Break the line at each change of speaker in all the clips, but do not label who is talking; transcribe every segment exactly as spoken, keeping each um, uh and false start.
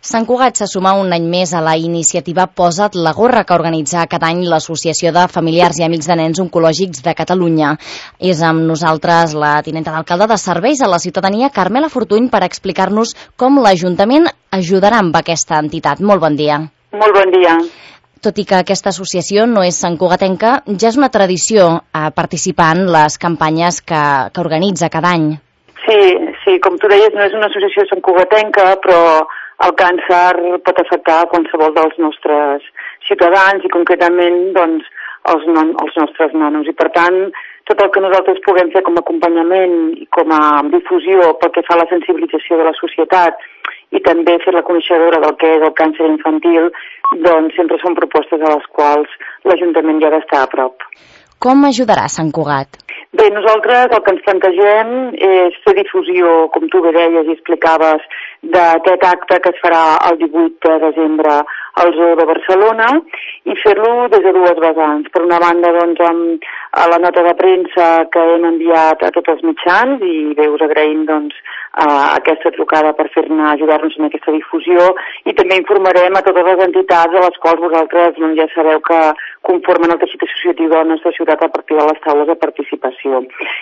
Sant Cugat se suma un any més a la iniciativa Posa't la gorra que organitza cada any l'Associació de Familiars i Amics de Nens Oncològics de Catalunya. És amb nosaltres la tinenta d'alcalde de Serveis a la Ciutadania, Carmela Fortuny, per explicar-nos com l'Ajuntament ajudarà amb aquesta entitat. Molt bon dia.
Molt bon dia.
Tot i que aquesta associació no és santcugatenca, ja és una tradició a participar en les campanyes que, que organitza cada any.
Sí, sí, com tu deies, no és una associació santcugatenca, però el càncer pot afectar qualsevol dels nostres ciutadans i concretament doncs, els, non, els nostres nanos. I per tant, tot el que nosaltres puguem fer com a acompanyament i com a difusió pel que fa a la sensibilització de la societat i també fer la coneixedora del que és el càncer infantil, doncs sempre són propostes a les quals l'Ajuntament ja ha d'estar a prop.
Com ajudarà Sant Cugat?
Bé, nosaltres el que ens plantegem és fer difusió, com tu bé deies i explicaves, d'aquest acte que es farà el divuit de desembre al Zoo de Barcelona i fer-lo des de dues vessants. Per una banda, doncs, amb la nota de premsa que hem enviat a tots els mitjans i bé, us agraïm doncs, aquesta trucada per fer-ne ajudar-nos en aquesta difusió i també informarem a totes les entitats a les quals vosaltres doncs, ja sabeu que conformen el teixit associatiu de la nostra ciutat a partir de les taules de participació.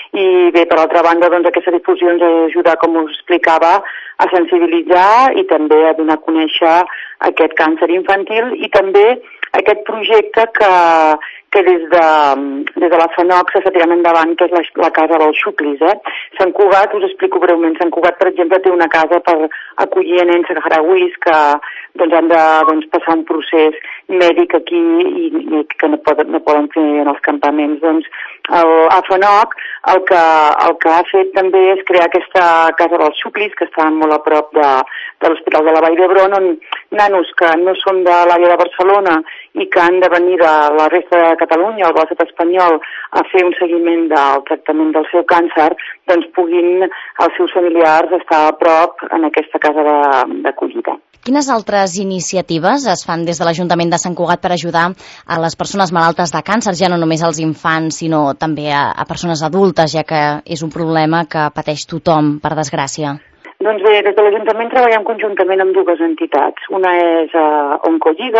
I bé, per altra banda, doncs, aquesta difusió ens ha d'ajudar, com us explicava, a sensibilitzar i també a donar a conèixer aquest càncer infantil i també aquest projecte que, que des de, des de la FANOC s'està tirant endavant, que és la, la casa dels xuclis. Eh? Sant Cugat, us explico breument, Sant Cugat, per exemple, té una casa per acollir a nens saharauis que doncs, han de doncs, passar un procés mèdic aquí i, i que no poden, no poden fer en els campaments. Doncs, el, a FANOC el que, el que ha fet també és crear aquesta casa dels xuclis, que està molt a prop de, de l'Hospital de la Vall d'Hebron, on nanos que no són de l'àrea de Barcelona i que han de venir de la resta de Catalunya o de l'estat espanyol a fer un seguiment del tractament del seu càncer, doncs puguin els seus familiars estar a prop en aquesta casa d'acollida.
Quines altres iniciatives es fan des de l'Ajuntament de Sant Cugat per ajudar a les persones malaltes de càncer, ja no només als infants, sinó també a, a persones adultes, ja que és un problema que pateix tothom, per desgràcia?
Doncs bé, des de l'Ajuntament treballem conjuntament amb dues entitats. Una és uh, Oncolliga,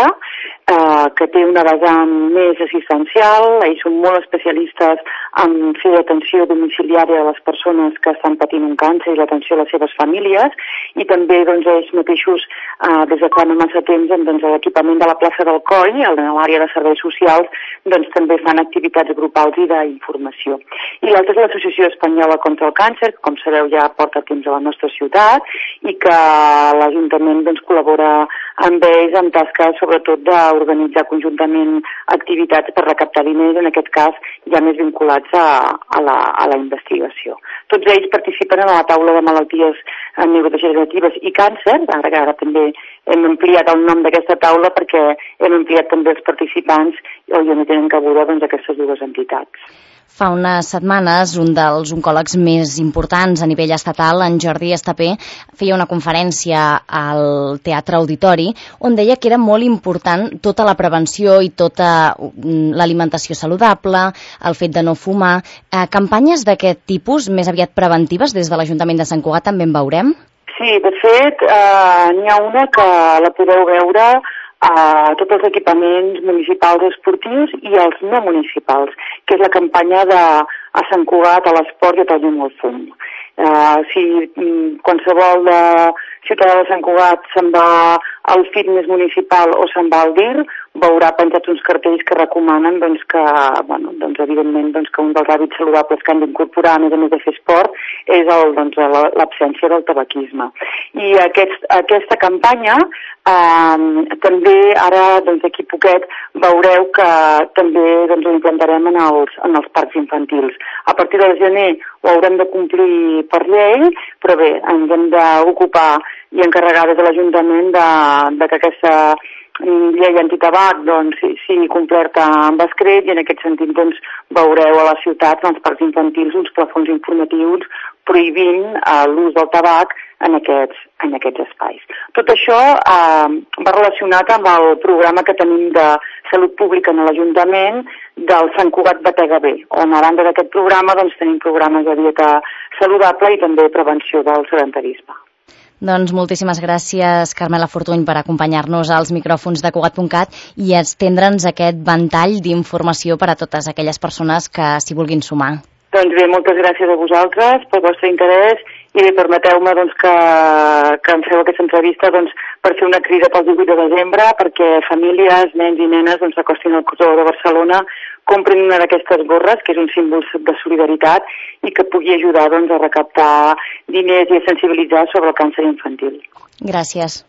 uh, que té una vessant més assistencial, ells són molt especialistes en fer atenció domiciliària a les persones que estan patint un càncer i l'atenció a les seves famílies, i també doncs, ells mateixos, uh, des de fa no massa temps, doncs, a l'equipament de la plaça del Coll, a l'àrea de serveis socials, doncs també fan activitats grupals i d'informació. I l'altra és l'Associació Espanyola contra el Càncer, que com sabeu ja porta temps a la nostra ciutat, i que l'Ajuntament doncs, col·labora amb ells en tasques sobretot d'organitzar conjuntament activitats per recaptar diners, en aquest cas ja més vinculats a, a, la, a la investigació. Tots ells participen en la taula de malalties neurodegeneratives i càncer, ara que ara també hem ampliat el nom d'aquesta taula perquè hem ampliat també els participants i òbviament tenen cabuda doncs, aquestes dues entitats.
Fa unes setmanes, un dels oncòlegs més importants a nivell estatal, en Jordi Estapé, feia una conferència al Teatre Auditori on deia que era molt important tota la prevenció i tota l'alimentació saludable, el fet de no fumar. Eh, campanyes d'aquest tipus, més aviat preventives, des de l'Ajuntament de Sant Cugat també en veurem?
Sí, de fet, eh, n'hi ha una que la podeu veure a tots els equipaments municipals esportius i els no municipals, que és la campanya de a Sant Cugat, a l'esport i a tallar el fum. Uh, si um, qualsevol de ciutadà de Sant Cugat se'n va al fitness municipal o se'n va al D I R, veurà penjats uns cartells que recomanen doncs, que, bueno, doncs, evidentment, doncs, que un dels hàbits saludables que han d'incorporar, a més a més de fer esport, és el, doncs, l'absència del tabaquisme. I aquest, aquesta campanya eh, també, ara doncs, d'aquí poquet, veureu que també doncs, ho implantarem en els, en els parcs infantils. A partir del gener ho haurem de complir per llei, però bé, ens hem d'ocupar i encarregar des de l'Ajuntament de, de que aquesta llei antitabac doncs, sigui complerta amb escret i en aquest sentit doncs, veureu a la ciutat, als parcs infantils, uns plafons informatius prohibint eh, l'ús del tabac en aquests, en aquests espais. Tot això eh, va relacionat amb el programa que tenim de salut pública en l'Ajuntament del Sant Cugat Batega Bé, on a banda d'aquest programa doncs, tenim programes de dieta saludable i també prevenció del sedentarisme.
Doncs moltíssimes gràcies, Carmela Fortuny, per acompanyar-nos als micròfons de Cugat punt cat i estendre'ns aquest ventall d'informació per a totes aquelles persones que s'hi vulguin sumar.
Doncs bé, moltes gràcies a vosaltres pel vostre interès i bé, permeteu-me doncs, que, que em feu aquesta entrevista doncs, per fer una crida pel divuit de desembre perquè famílies, nens i nenes doncs, s'acostin al Zoo de Barcelona, comprin una d'aquestes gorres, que és un símbol de solidaritat i que pugui ajudar doncs, a recaptar diners i a sensibilitzar sobre el càncer infantil.
Gràcies.